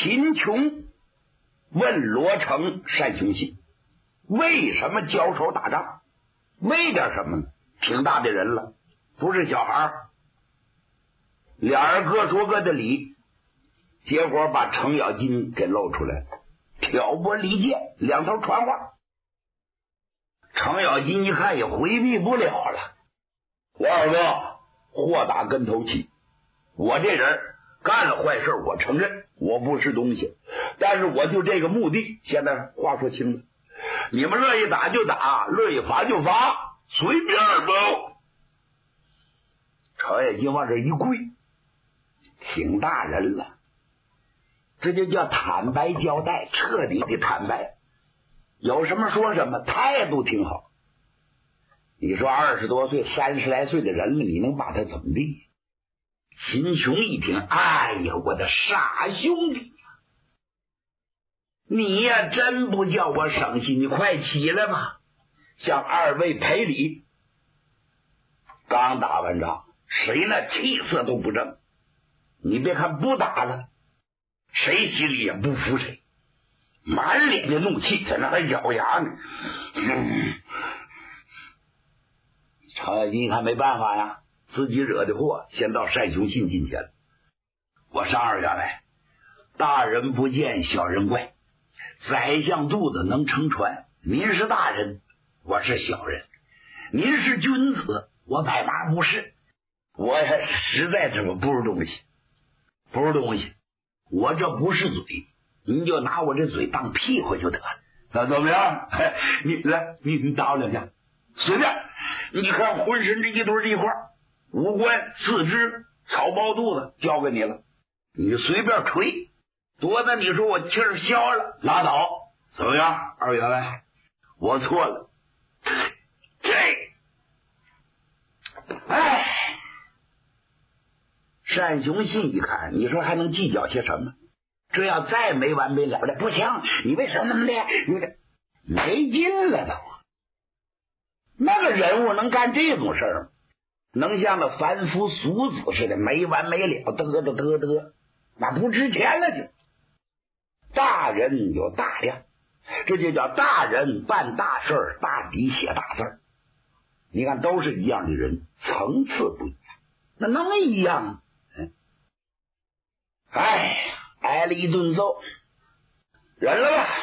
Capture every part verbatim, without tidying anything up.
秦琼问罗成、单雄信为什么交手打仗，为点什么呢？挺大的人了，不是小孩，俩人各说各的理，结果把程咬金给露出来了，挑拨离间，两头传话。程咬金一看也回避不了了，我二哥祸打跟头起，我这人干了坏事我承认我不是东西，但是我就这个目的，现在话说清了，你们乐意打就打，乐意罚就罚，随便吧。程咬金往这一跪，挺大人了，这就叫坦白交代，彻底的坦白，有什么说什么，态度挺好。你说二十多岁三十来岁的人了，你能把他怎么地？秦琼一听，哎呀，我的傻兄弟，你呀真不叫我省心，你快起来吧，向二位赔礼。刚打完仗，谁那气色都不正，你别看不打了，谁心里也不服谁，满脸的怒气，在那还咬牙呢。嗯，程咬金一看没办法呀，自己惹的祸，先到单雄信近前了。我上二员外，大人不见小人怪，宰相肚子能撑船，您是大人，我是小人，您是君子，我百八不是，我实在是不是东西，不是东西，我这不是嘴，您就拿我这嘴当屁股就得了。那怎么样？你来，你你打我两下，随便。你看浑身这一堆一块，五官、四肢、草包肚子交给你了，你随便吹，多的你说我气儿消了，拉倒，怎么样？二员外，我错了。这，哎，单雄信一看，你说还能计较些什么？这要再没完没了的，不行，你为什么那么的？你这没劲了都。那个人物能干这种事儿，能像那凡夫俗子似的没完没了，嘚嘚嘚嘚，那不值钱了就。大人有大量，这就叫大人办大事儿，大笔写大字儿。你看都是一样的人，层次不一样，那能一样吗？嗯，哎，挨了一顿揍，忍了吧。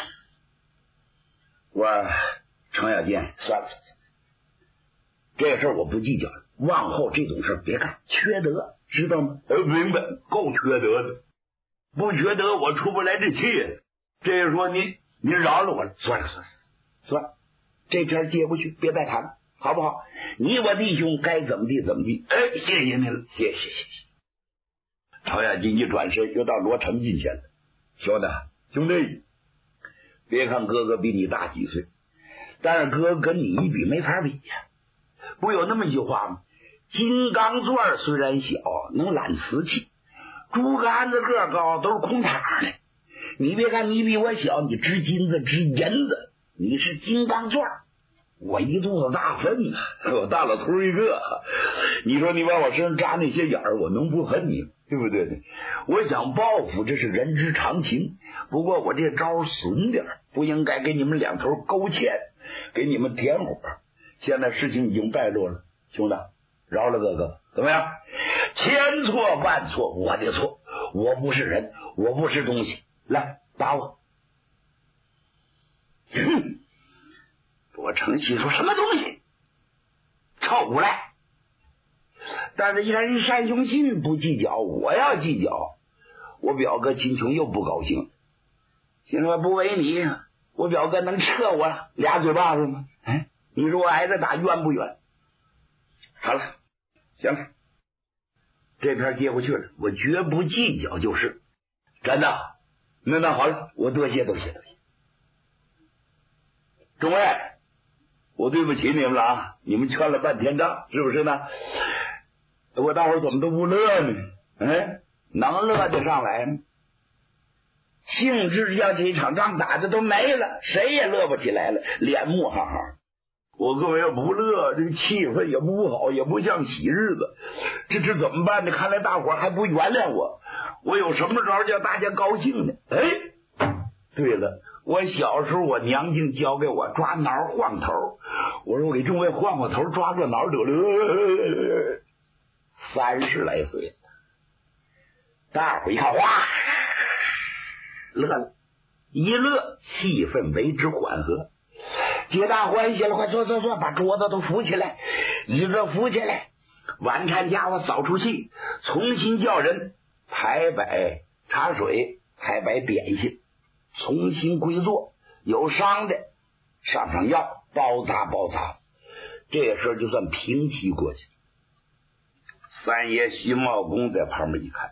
我程咬金，算了算了，这事儿我不计较了，往后这种事别干，缺德，知道吗？呃，明白，够缺德的，不缺德我出不来这气。这是说您您饶了我了，算了算了算了，这篇接不去，别再谈了，好不好？你我弟兄该怎么地怎么地。哎，谢谢您了，谢谢谢谢。程咬金一转身就到罗成近前了，兄弟兄弟，别看哥哥比你大几岁，但是哥跟你一比没法比呀。不有那么一句话吗？金刚钻虽然小，能揽瓷器；竹竿子个高，都是空场的。你别看你比我小，你值金子值银子，你是金刚钻，我一肚子大粪呢，我大老头一个。你说你往我身上扎那些眼儿，我能不恨你，对不对？我想报复，这是人之常情。不过我这招损点，不应该给你们两头勾芡，给你们点火。现在事情已经败露了，兄弟，饶了哥哥，怎么样？千错万错，我的错，我不是人，我不是东西，来打我。哼！我程喜说什么东西？臭无赖！但是一看人单雄信不计较，我要计较，我表哥秦琼又不高兴，心说不为你，我表哥能撤我俩嘴巴子吗？哎。你说我挨着打冤不冤？好了，行了，这篇接不去了，我绝不计较，就是真的。那那好了，我多谢多谢多谢。众位，我对不起你们了啊！你们劝了半天仗，是不是呢？我大伙儿怎么都不乐呢？哎，能乐得上来吗？兴致要这一场仗打的都没了，谁也乐不起来了，脸木哈哈。我各位要不乐，这个气氛也不好，也不像喜日子，这这怎么办呢？看来大伙还不原谅我， 我有什么招叫大家高兴呢？哎，对了，我小时候我娘亲教给我抓挠晃头，我说我给众位晃晃头，抓个挠得了。三十来岁，大伙一看，哇，乐了，一乐，气氛为之缓和，皆大欢喜了。快坐坐坐，把桌子都扶起来，椅子扶起来，晚餐家伙扫出去，重新叫人排摆茶水，排摆点心，重新归坐。有伤的上上药，包扎包扎。这个事就算平息过去。三爷徐茂公在旁边一看，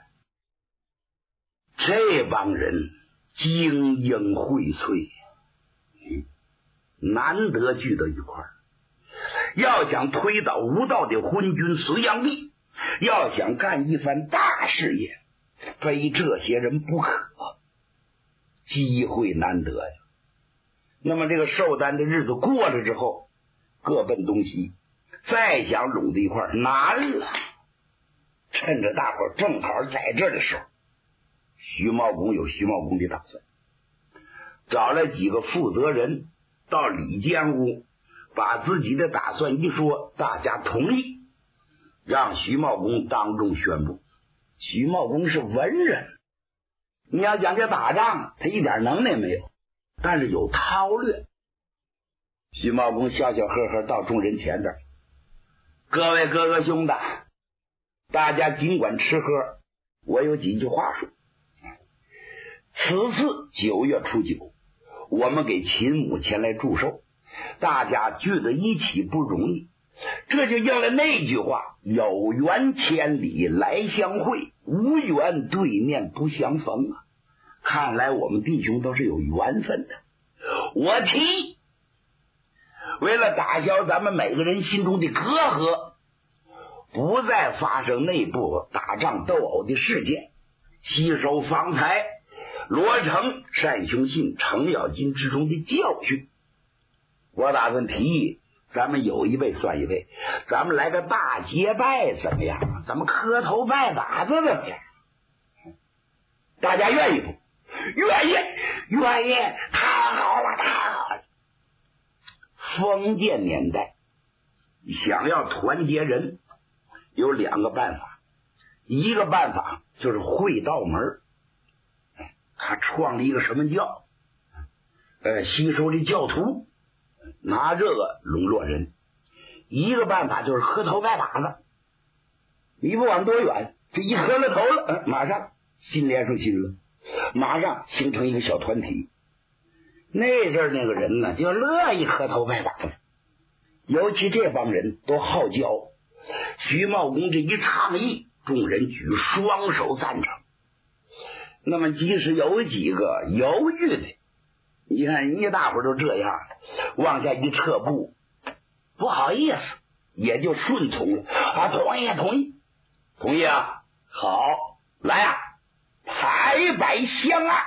这帮人精英荟萃，嗯，难得聚到一块儿。要想推倒无道的昏君隋炀帝，要想干一番大事业，非这些人不可，机会难得呀。那么这个寿诞的日子过了之后，各奔东西，再想拢在一块儿难了。趁着大伙儿正好在这儿的时候，徐茂公有徐茂公的打算，找了几个负责人到里间屋，把自己的打算一说，大家同意，让徐茂公当众宣布。徐茂公是文人，你要讲这打仗，他一点能耐没有，但是有韬略。徐茂公笑笑呵呵到众人前边，各位哥哥兄弟，大家尽管吃喝，我有几句话说。此次九月初九，我们给秦母前来祝寿，大家聚在一起不容易，这就应了那句话，有缘千里来相会，无缘对面不相逢啊。看来我们弟兄都是有缘分的。我提议，为了打消咱们每个人心中的隔阂，不再发生内部打仗斗殴的事件，吸收方才罗成单雄信程咬金之中的教训。我打算提议，咱们有一位算一位，咱们来个大结拜怎么样？咱们磕头拜把子怎么样？大家愿意不？愿意，愿意，太好了，太好了。封建年代想要团结人，有两个办法。一个办法就是会道门，他创立一个什么教，呃，吸收的教徒，拿这个笼络人。一个办法就是磕头拜把子，你不往多远，这一磕了头了，呃、马上心连上心了，马上形成一个小团体。那阵儿那个人呢，就乐意磕头拜把子，尤其这帮人都好教。徐茂公这一倡议，众人举双手赞成。那么即使有几个犹豫的，你看人家大伙都这样，往下一撤步，不好意思，也就顺从了啊，同意同意同意啊，好，来啊，排摆相案。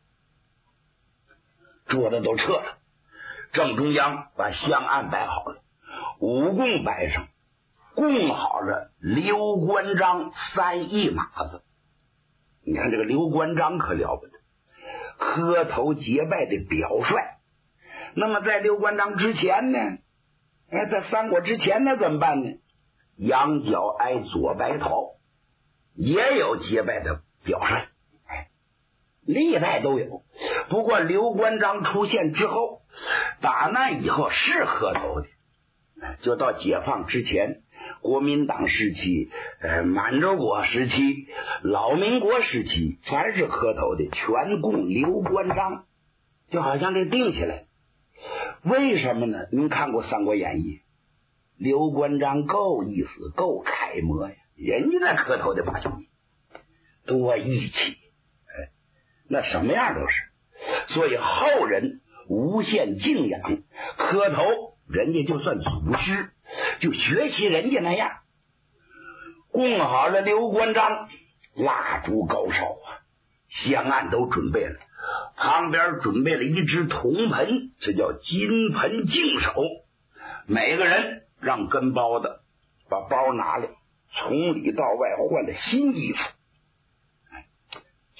桌子都撤了，正中央把香案摆好了，五供摆上，供好了刘关张三义马子。你看这个刘关张可了不得，磕头结拜的表率。那么在刘关张之前呢，哎，在三国之前呢怎么办呢？羊角挨左白桃也有结拜的表率，哎，历代都有。不过刘关张出现之后，打那以后是磕头的，就到解放之前，国民党时期、呃满洲国时期、老民国时期，凡是磕头的全供刘关张，就好像这定下来。为什么呢？您看过《三国演义》，刘关张够意思，够楷模呀，人家那磕头的把兄弟多义气，哎，那什么样都是。所以后人无限敬仰，磕头人家就算祖师，就学习人家那样。供好了刘关张，蜡烛高烧啊，香案都准备了，旁边准备了一只铜盆，这叫金盆净手。每个人让跟包的把包拿来，从里到外换了新衣服。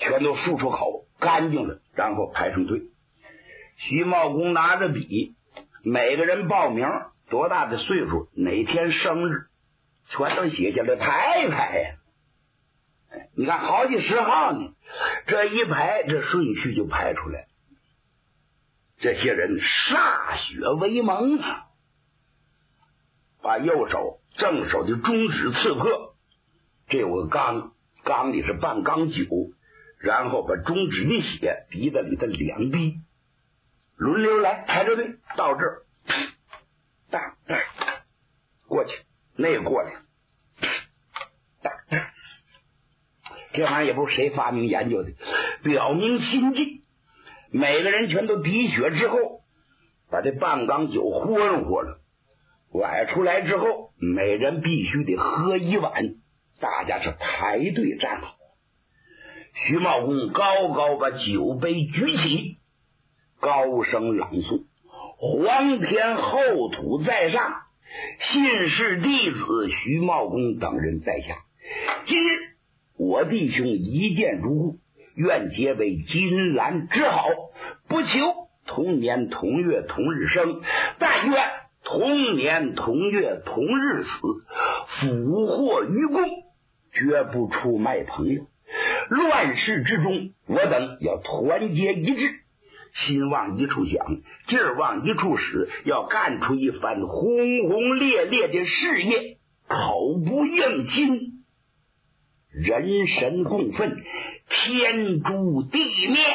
全都漱出口，干净了，然后排上队。徐茂公拿着笔，每个人报名多大的岁数，哪天生日，全都写下来排一排呀。你看好几十号呢，这一排这顺序就排出来。这些人歃血为盟啊，把右手正手的中指刺破，这有个缸，缸里是半缸酒，然后把中指的血滴在里的两滴，轮流来排着队到这儿，哒哒过去，那个过来，哒哒，这玩意儿也不是谁发明研究的，表明心迹。每个人全都滴血之后，把这半缸酒喝上喝了，崴出来之后，每人必须得喝一碗。大家是排队站好。徐茂公高高把酒杯举起，高声朗诵：皇天厚土在上，信氏弟子徐茂公等人在下。今日我弟兄一见如故，愿结为金兰之好，不求同年同月同日生，但愿同年同月同日死，福祸于共，绝不出卖朋友。乱世之中，我等要团结一致，心往一处想，劲儿往一处使，要干出一番轰轰烈烈的事业。口不应心，人神共愤，天诛地灭。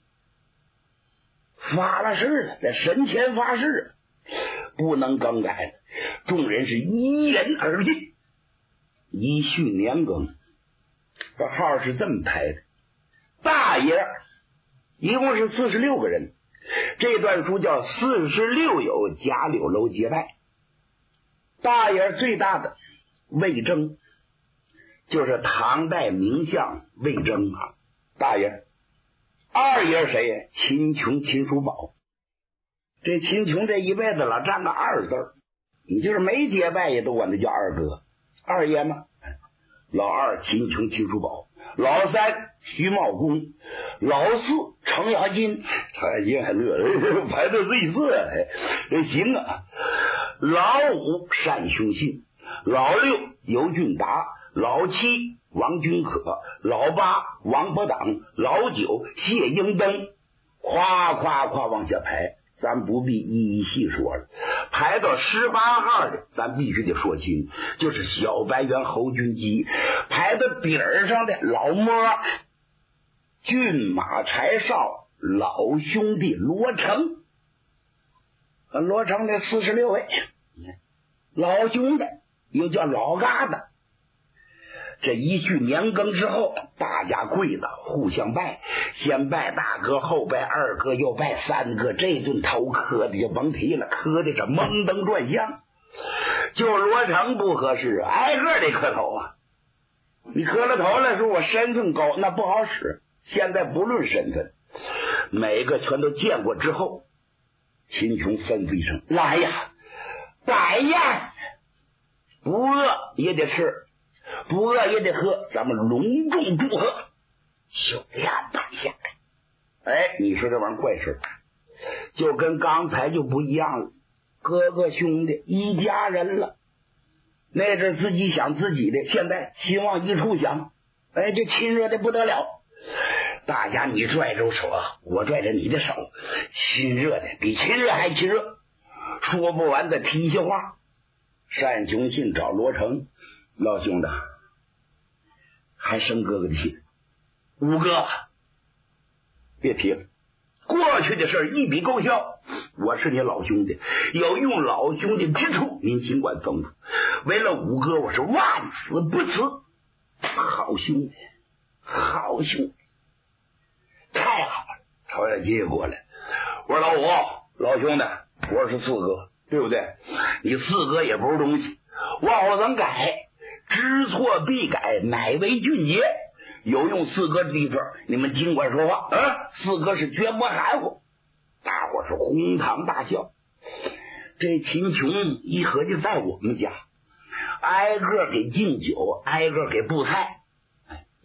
发了誓了，在神前发誓，不能更改了。众人是依人而进。一戌年庚，这号是这么排的：大爷一共是四十六个人，这段书叫四十六友贾柳楼结拜。大爷最大的魏征，就是唐代名相魏征啊，大爷。二爷谁呀？秦琼、秦叔宝。这秦琼这一辈子老占个二字，你就是没结拜也都管他叫二哥。二爷嘛，老二秦琼、秦叔宝，老三徐茂公，老四程咬金，程咬金还乐，排到最次，哎，行啊。老五单雄信，老六尤俊达，老七王君可，老八王伯党，老九谢英登，夸夸夸往下排，咱不必一一细说了。排到十八号的，咱必须得说清，就是小白猿侯君基。排到底儿上的老摸骏马柴少老兄弟罗成，罗成的四十六位老兄弟，又叫老疙瘩。这一戌年庚之后，大家跪的互相拜，先拜大哥，后拜二哥，又拜三哥。这顿头磕的就甭提了，磕的是蒙登转向。就罗成不合适，挨个得磕头啊！你磕了头了，说我身份高，那不好使。现在不论身份，每个全都见过之后，秦琼吩咐一声：“来呀，摆宴，不饿也得吃。”不饿也得喝，咱们隆重祝贺，就这样办下来。哎，你说这玩意儿怪事，就跟刚才就不一样了。哥哥兄弟一家人了，那阵自己想自己的，现在心往一处想，哎，就亲热的不得了。大家你拽着手，我拽着你的手，亲热的比亲热还亲热。说不完的提些话。单雄信找罗成，老兄弟，还生哥哥的信。五哥，别提了，过去的事一笔勾销。我是你老兄弟，有用老兄弟之处，您尽管吩咐。为了五哥，我是万死不辞。好兄弟，好兄弟，太好了！曹小金过来，我说老五，老兄弟，我是四哥，对不对？你四哥也不是东西，往后怎改？知错必改，乃为俊杰。有用四哥的地方，你们尽管说话啊！四哥是绝不含糊。大伙是哄堂大笑。这秦琼一合计，在我们家挨个给敬酒，挨个给布菜，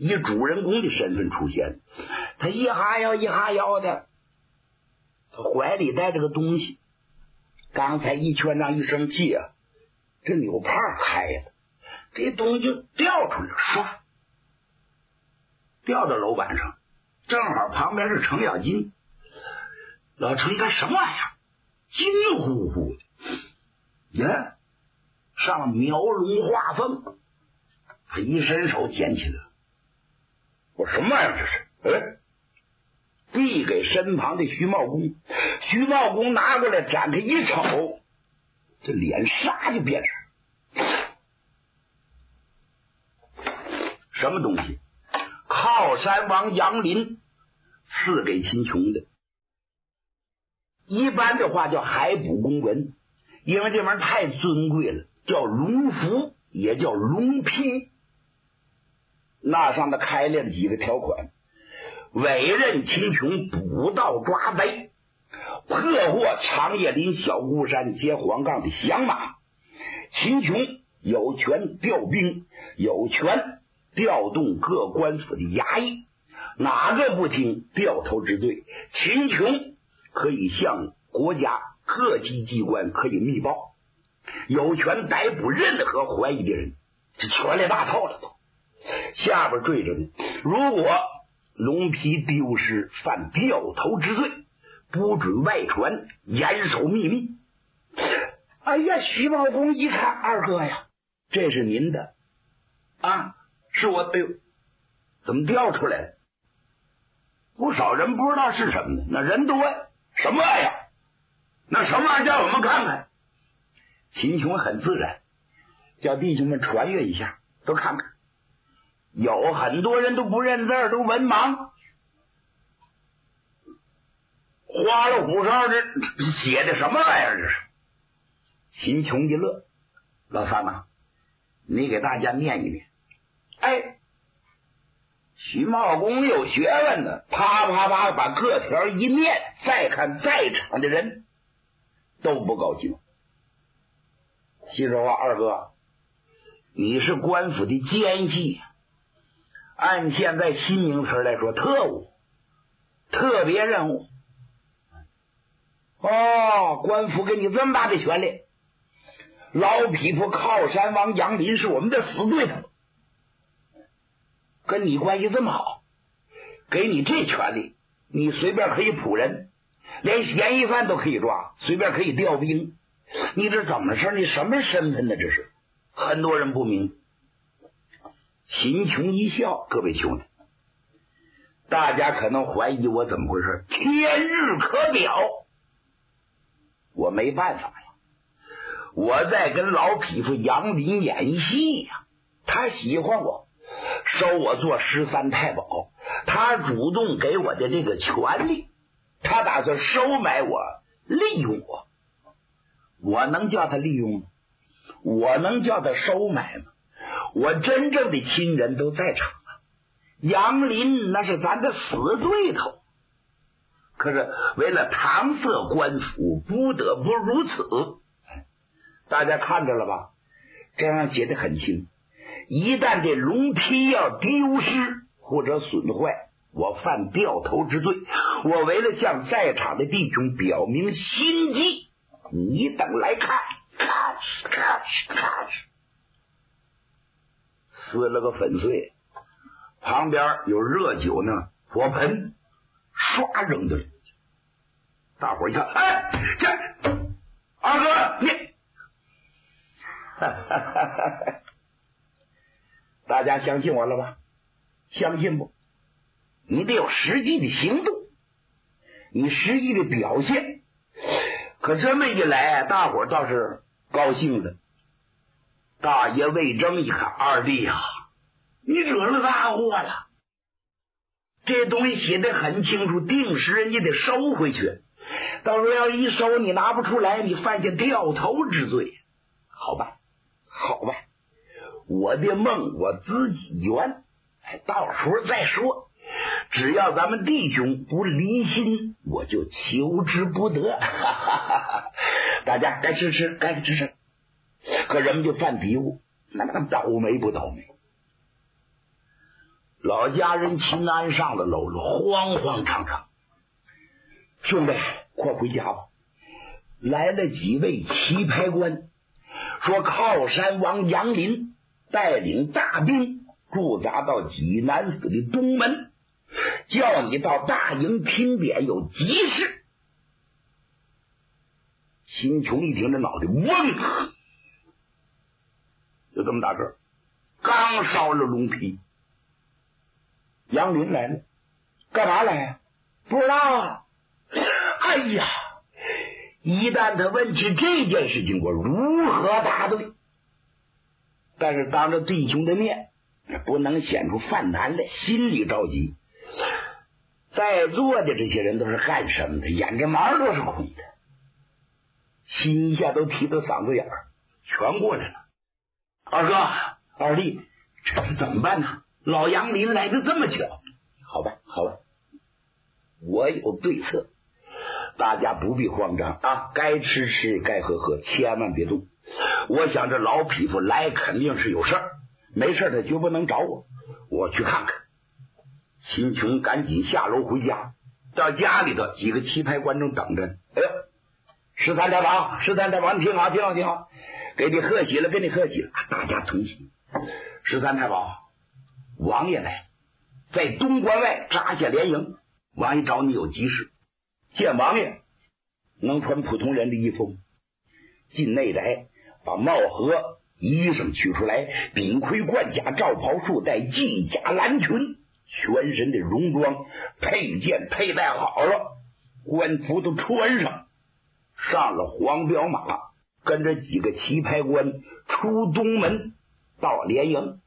以主人公的身份出现。他一哈腰一哈腰的，他怀里带着个东西。刚才一拳仗一生气啊，这纽帕开了，这东西就掉出来，唰，掉到楼板上，正好旁边是程咬金。老程一看什么玩意儿，金乎乎的，呀，上描龙画凤。他一伸手捡起来，我什么玩意儿这是？哎，递给身旁的徐茂公。徐茂公拿过来展开一瞅，这脸唰就变色。什么东西？靠山王杨林赐给秦琼的。一般的话叫海捕公文，因为这玩意儿太尊贵了，叫龙符，也叫龙批。那上头开列了几个条款：委任秦琼捕盗抓贼，破获长叶林小孤山接黄杠的响马。秦琼有权调兵，有权调动各官府的衙役，哪个不听，掉头治罪。秦琼可以向国家各级机关可以密报，有权逮捕任何怀疑的人，这权力大套了都。下边缀着呢，如果龙皮丢失，犯掉头之罪，不准外传，严守秘密。哎呀，徐茂公一看，二哥呀，这是您的啊，是我，哎呦，怎么掉出来了？不少人不知道是什么呢，那人多呀，什么玩意儿？那什么玩意儿？叫我们看看。秦琼很自然，叫弟兄们传阅一下，都看看。有很多人都不认字，都文盲，花里胡哨的写的什么玩意儿？这是。秦琼一乐，老三呐、啊，你给大家念一念。哎，徐茂公有学问呢，啪啪啪把各条一念，再看在场的人都不高兴。心说话，二哥，你是官府的奸细，按现在新名词来说，特务、特别任务。哦，官府给你这么大的权利，老匹夫靠山王杨林是我们的死对头，跟你关系这么好，给你这权利，你随便可以捕人，连嫌疑犯都可以抓，随便可以调兵。你这怎么事？你什么身份呢？这是很多人不明白。秦琼一笑，各位兄弟，大家可能怀疑我怎么回事，天日可表，我没办法呀，我在跟老匹夫杨林演戏呀，他喜欢我，收我做十三太保，他主动给我的这个权利，他打算收买我，利用我。我能叫他利用吗？我能叫他收买吗？我真正的亲人都在场啊，杨林那是咱的死对头，可是为了搪塞官府，不得不如此。大家看着了吧？这样写的很清，一旦这龙批要丢失或者损坏，我犯掉头之罪。我为了向在场的弟兄表明心迹，你等来看，咔哧咔哧咔哧，撕了个粉碎。旁边有热酒呢，火盆唰扔到里去。大伙一看，哎，这二哥你，大家相信我了吧？相信不？你得有实际的行动，你实际的表现。可这么一来，大伙倒是高兴了。大爷魏征一看，二弟呀、啊，你惹了大祸了。这东西写得很清楚，定时人家得收回去。到时候要一收你拿不出来，你犯下掉头之罪。好吧，好吧，我的梦我自己圆，到时候再说。只要咱们弟兄不离心，我就求之不得。大家该吃吃，该吃吃。可人们就犯嘀咕，那那倒霉不倒霉？ 老家人秦安上了楼了，慌慌张张。兄弟，快回家吧！来了几位棋牌官，说靠山王杨林带领大兵驻扎到济南府的东门，叫你到大营听点，有急事。秦琼一听，这脑袋嗡，就这么大个，刚烧了龙皮。杨林来了，干嘛来呀？不知道啊。哎呀，一旦他问起这件事情，我如何答对？但是当着弟兄的面，不能显出犯难来，心里着急。在座的这些人都是干什么的？眼着毛都是空的，心一下都提到嗓子眼儿，全过来了。二哥、二弟，这是怎么办呢？老杨林来的这么巧，好吧，好吧，我有对策。大家不必慌张啊，该吃吃，该喝喝，千万别动。我想这老匹夫来肯定是有事儿，没事他绝不能找我，我去看看。秦琼赶紧下楼回家，到家里头几个棋牌观众等着。哎呦，十三太保，十三太保，你听好，听好，听好，给你贺喜了，给你贺喜了，大家同喜。十三太保，王爷来，在东关外扎下连营，王爷找你有急事。见王爷能穿普通人的衣服吗？进内宅，把帽和衣裳取出来，柄盔冠甲罩袍束带系甲蓝裙，全身的戎装配件佩戴好了，官服都穿上，上了黄骠马，跟着几个棋牌官出东门到连营。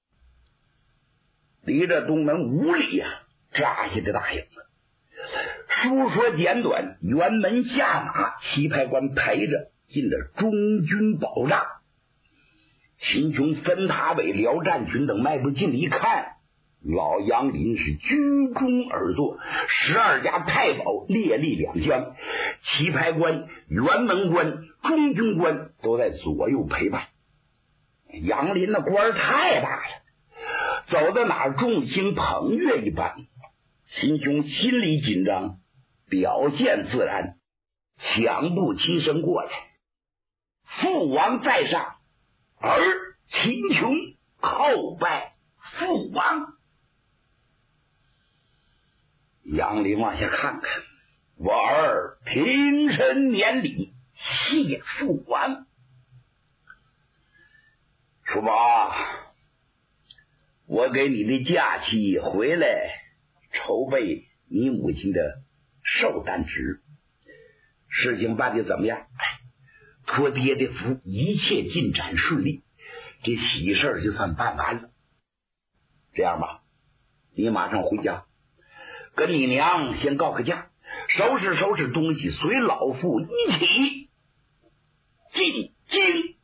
离着东门五里呀、啊，扎下的大营子。书说简短，辕门下马，棋牌官陪着进了中军宝帐。秦琼分塔尾辽战群等迈步进来一看，老杨林是居中而坐，十二家太保列立两厢，棋牌官、辕门官、中军官都在左右陪伴。杨林的官太大了，走到哪儿众星捧月一般。秦琼心里紧张，表现自然，抢步起身过来。父王在上，儿秦琼叩拜父王。杨林往下看看，我儿平身免礼，谢父王。叔宝，我给你的假期回来筹备你母亲的寿诞纸，事情办得怎么样？托爹的福，一切进展顺利，这喜事就算办完了。这样吧，你马上回家，跟你娘先告个假，收拾收拾东西，随老父一起进京。